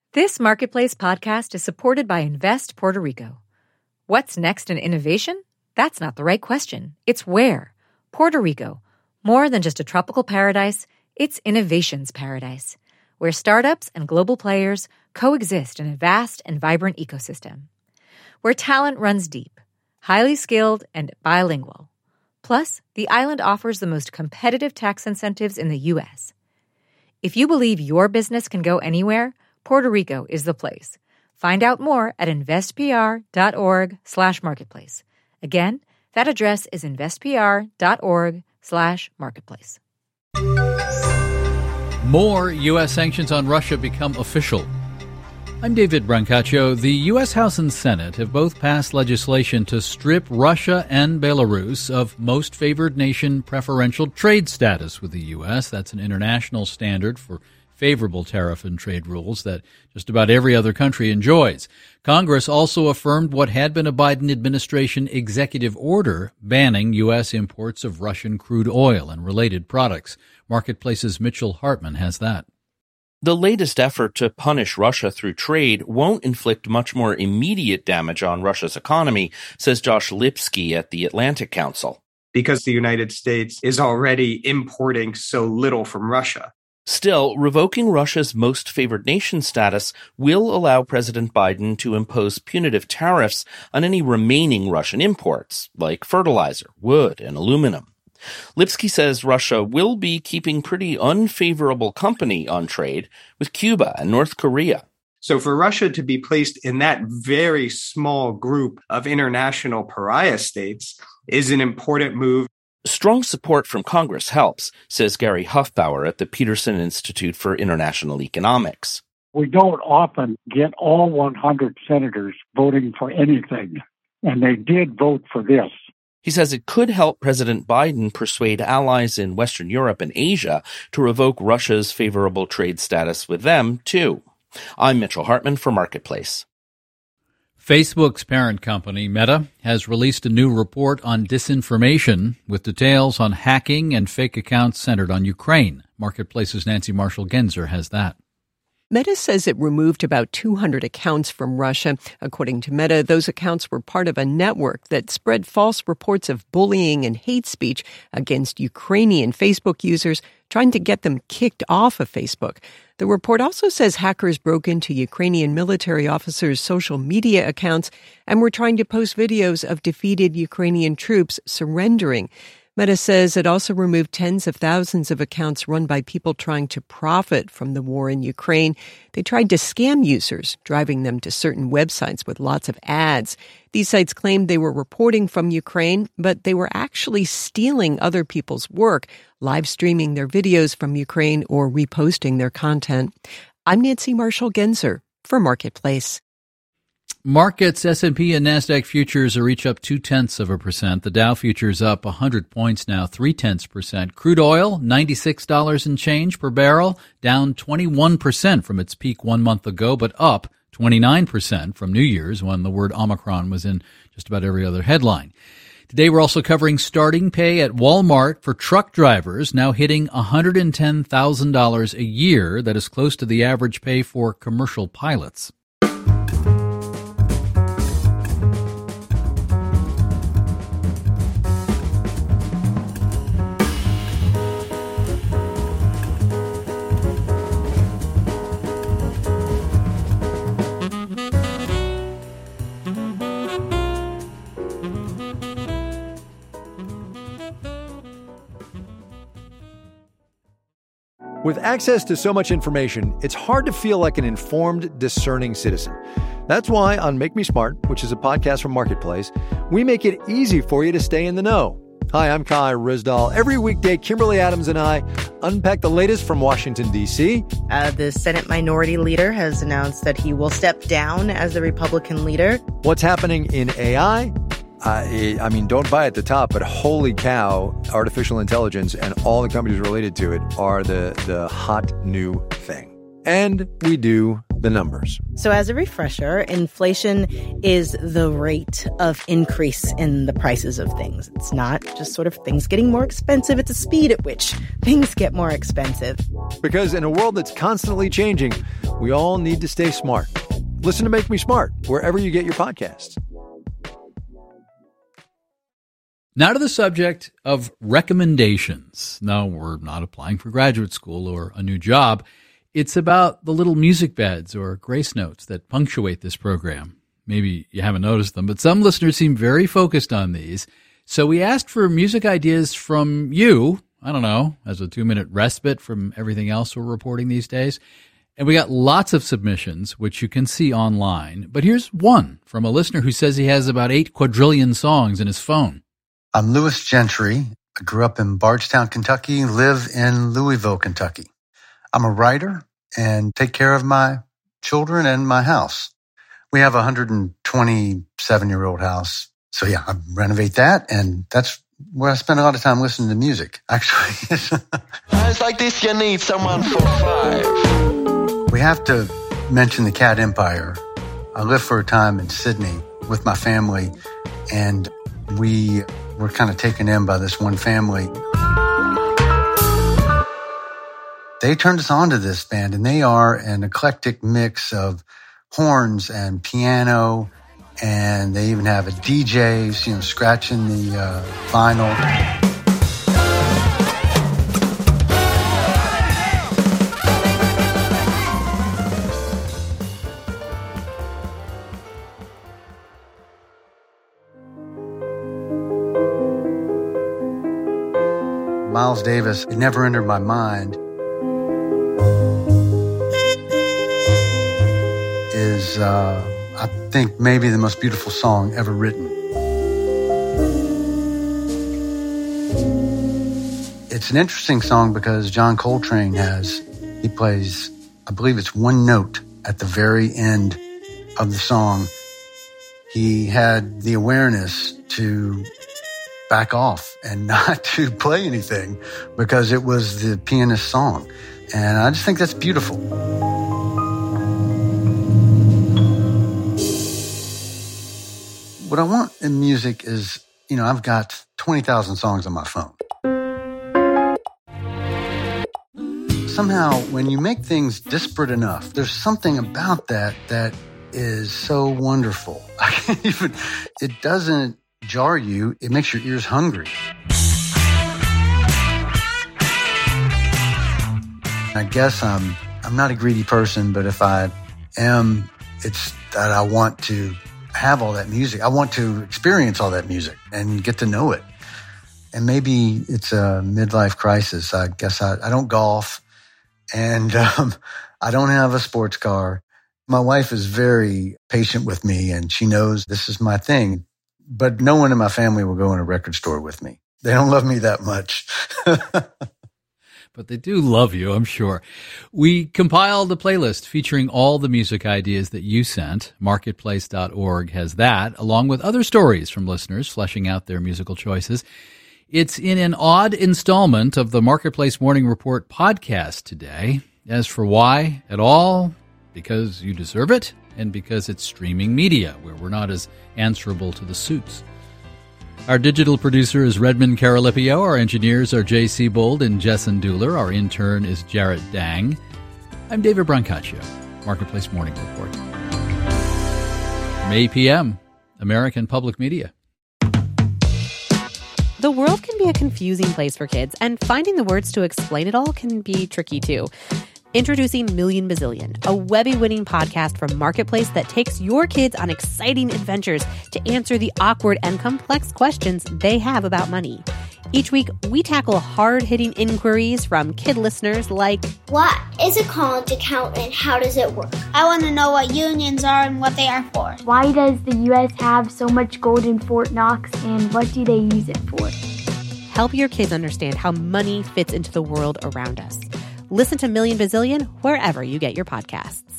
This Marketplace podcast is supported by Invest Puerto Rico. What's next in innovation? That's not the right question. It's where. Puerto Rico. More than just a tropical paradise, it's innovation's paradise, where startups and global players coexist in a vast and vibrant ecosystem. Where talent runs deep, highly skilled, and bilingual. Plus, the island offers the most competitive tax incentives in the U.S. If you believe your business can go anywhere, Puerto Rico is the place. Find out more at investpr.org/marketplace. Again, that address is investpr.org/marketplace. More U.S. sanctions on Russia become official. I'm David Brancaccio. The U.S. House and Senate have both passed legislation to strip Russia and Belarus of most favored nation preferential trade status with the U.S. That's an international standard for favorable tariff and trade rules that just about every other country enjoys. Congress also affirmed what had been a Biden administration executive order banning U.S. imports of Russian crude oil and related products. Marketplace's Mitchell Hartman has that. The latest effort to punish Russia through trade won't inflict much more immediate damage on Russia's economy, says Josh Lipsky at the Atlantic Council. Because the United States is already importing so little from Russia. Still, revoking Russia's most favored nation status will allow President Biden to impose punitive tariffs on any remaining Russian imports, like fertilizer, wood, and aluminum. Lipsky says Russia will be keeping pretty unfavorable company on trade with Cuba and North Korea. So for Russia to be placed in that very small group of international pariah states is an important move. Strong support from Congress helps, says Gary Huffbauer at the Peterson Institute for International Economics. We don't often get all 100 senators voting for anything, and they did vote for this. He says it could help President Biden persuade allies in Western Europe and Asia to revoke Russia's favorable trade status with them, too. I'm Mitchell Hartman for Marketplace. Facebook's parent company, Meta, has released a new report on disinformation with details on hacking and fake accounts centered on Ukraine. Marketplace's Nancy Marshall-Genzer has that. Meta says it removed about 200 accounts from Russia. According to Meta, those accounts were part of a network that spread false reports of bullying and hate speech against Ukrainian Facebook users, trying to get them kicked off of Facebook. The report also says hackers broke into Ukrainian military officers' social media accounts and were trying to post videos of defeated Ukrainian troops surrendering. Meta says it also removed tens of thousands of accounts run by people trying to profit from the war in Ukraine. They tried to scam users, driving them to certain websites with lots of ads. These sites claimed they were reporting from Ukraine, but they were actually stealing other people's work, live streaming their videos from Ukraine or reposting their content. I'm Nancy Marshall-Genzer for Marketplace. Markets, S&P and NASDAQ futures are each up 0.2%. The Dow futures up 100 points now, 0.3%. Crude oil, $96 and change per barrel, down 21% from its peak 1 month ago, but up 29% from New Year's when the word Omicron was in just about every other headline. Today we're also covering starting pay at Walmart for truck drivers, now hitting $110,000 a year. That is close to the average pay for commercial pilots. With access to so much information, it's hard to feel like an informed, discerning citizen. That's why on Make Me Smart, which is a podcast from Marketplace, we make it easy for you to stay in the know. Hi, I'm Kai Ryssdal. Every weekday, Kimberly Adams and I unpack the latest from Washington, D.C. The Senate Minority Leader has announced that he will step down as the Republican leader. What's happening in AI? I mean, don't buy at the top, but holy cow, artificial intelligence and all the companies related to it are the hot new thing. And we do the numbers. So as a refresher, inflation is the rate of increase in the prices of things. It's not just sort of things getting more expensive. It's a speed at which things get more expensive. Because in a world that's constantly changing, We all need to stay smart. Listen to Make Me Smart wherever you get your podcasts. Now to the subject of recommendations. No, we're not applying for graduate school or a new job. It's about the little music beds or grace notes that punctuate this program. Maybe you haven't noticed them, but some listeners seem very focused on these. So we asked for music ideas from you, I don't know, as a 2-minute respite from everything else we're reporting these days. And we got lots of submissions, which you can see online. But here's one from a listener who says he has about 8 quadrillion songs in his phone. I'm Louis Gentry. I grew up in Bardstown, Kentucky, live in Louisville, Kentucky. I'm a writer and take care of my children and my house. We have a 127-year-old house. So yeah, I renovate that, and that's where I spend a lot of time listening to music, actually. It's like this, you need someone for 5. We have to mention the Cat Empire. I lived for a time in Sydney with my family, and we were kind of taken in by this one family. They turned us on to this band, and they are an eclectic mix of horns and piano, and they even have a DJ, scratching the vinyl. Miles Davis, it never entered my mind, is, I think, maybe the most beautiful song ever written. It's an interesting song because John Coltrane he plays, I believe it's one note at the very end of the song. He had the awareness to back off and not to play anything because it was the pianist's song. And I just think that's beautiful. What I want in music is, I've got 20,000 songs on my phone. Somehow, when you make things disparate enough, there's something about that is so wonderful. It doesn't jar you, it makes your ears hungry. I guess I'm not a greedy person, but if I am, it's that I want to have all that music. I want to experience all that music and get to know it. And maybe it's a midlife crisis. I guess I don't golf, and I don't have a sports car. My wife is very patient with me, and she knows this is my thing. But no one in my family will go in a record store with me. They don't love me that much. But they do love you, I'm sure. We compiled a playlist featuring all the music ideas that you sent. Marketplace.org has that, along with other stories from listeners fleshing out their musical choices. It's in an odd installment of the Marketplace Morning Report podcast today. As for why at all, because you deserve it, and because it's streaming media, where we're not as answerable to the suits. Our digital producer is Redmond Carolipio. Our engineers are Jay Siebold and Jessen Dueller. Our intern is Jarrett Dang. I'm David Brancaccio, Marketplace Morning Report. From APM, American Public Media. The world can be a confusing place for kids, and finding the words to explain it all can be tricky too. Introducing Million Bazillion, a Webby-winning podcast from Marketplace that takes your kids on exciting adventures to answer the awkward and complex questions they have about money. Each week, we tackle hard-hitting inquiries from kid listeners like, what is a college account and how does it work? I want to know what unions are and what they are for. Why does the U.S. have so much gold in Fort Knox, and what do they use it for? Help your kids understand how money fits into the world around us. Listen to Million Bazillion wherever you get your podcasts.